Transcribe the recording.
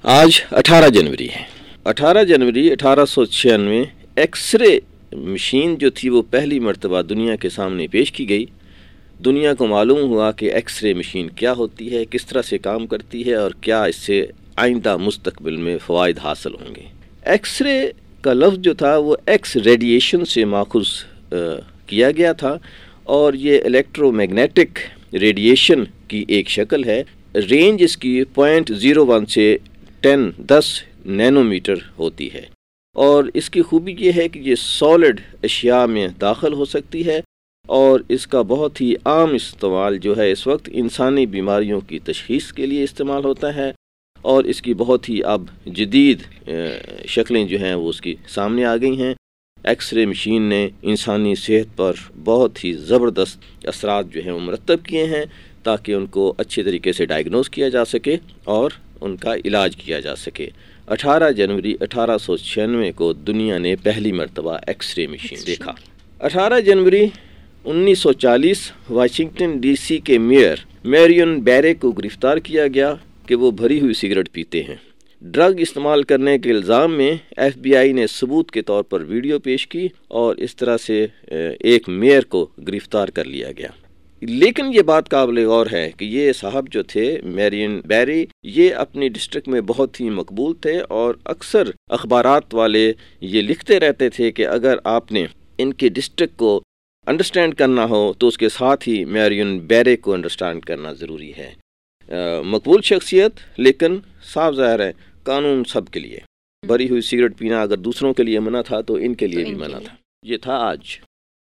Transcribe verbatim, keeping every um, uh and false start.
آج اٹھارہ جنوری ہے۔ اٹھارہ جنوری اٹھارہ سو چھیانوے ایکس رے مشین جو تھی وہ پہلی مرتبہ دنیا کے سامنے پیش کی گئی۔ دنیا کو معلوم ہوا کہ ایکس رے مشین کیا ہوتی ہے، کس طرح سے کام کرتی ہے اور کیا اس سے آئندہ مستقبل میں فوائد حاصل ہوں گے۔ ایکس رے کا لفظ جو تھا وہ ایکس ریڈیشن سے ماخوذ کیا گیا تھا اور یہ الیکٹرو میگنیٹک ریڈیشن کی ایک شکل ہے۔ رینج اس کی پوائنٹ زیرو ون سے ٹین دس نینو میٹر ہوتی ہے اور اس کی خوبی یہ ہے کہ یہ سالڈ اشیاء میں داخل ہو سکتی ہے اور اس کا بہت ہی عام استعمال جو ہے اس وقت انسانی بیماریوں کی تشخیص کے لیے استعمال ہوتا ہے اور اس کی بہت ہی اب جدید شکلیں جو ہیں وہ اس کی سامنے آ گئی ہیں۔ ایکس رے مشین نے انسانی صحت پر بہت ہی زبردست اثرات جو ہیں وہ مرتب کیے ہیں تاکہ ان کو اچھے طریقے سے ڈائگنوز کیا جا سکے اور ان کا علاج کیا جا سکے۔ اٹھارہ جنوری اٹھارہ سو چھیانوے کو دنیا نے پہلی مرتبہ ایکس رے مشین دیکھا۔ اٹھارہ جنوری انیس سو چالیس واشنگٹن ڈی سی کے میئر میریون بیرے کو گرفتار کیا گیا کہ وہ بھری ہوئی سگریٹ پیتے ہیں۔ ڈرگ استعمال کرنے کے الزام میں ایف بی آئی نے ثبوت کے طور پر ویڈیو پیش کی اور اس طرح سے ایک میئر کو گرفتار کر لیا گیا۔ لیکن یہ بات قابل غور ہے کہ یہ صاحب جو تھے میرین بیری یہ اپنی ڈسٹرکٹ میں بہت ہی مقبول تھے اور اکثر اخبارات والے یہ لکھتے رہتے تھے کہ اگر آپ نے ان کی ڈسٹرکٹ کو انڈرسٹینڈ کرنا ہو تو اس کے ساتھ ہی میرین بیری کو انڈرسٹینڈ کرنا ضروری ہے۔ مقبول شخصیت لیکن صاف ظاہر ہے قانون سب کے لیے۔ بھری ہوئی سگریٹ پینا اگر دوسروں کے لیے منع تھا تو ان کے لیے بھی منع تھا۔ یہ تھا آج۔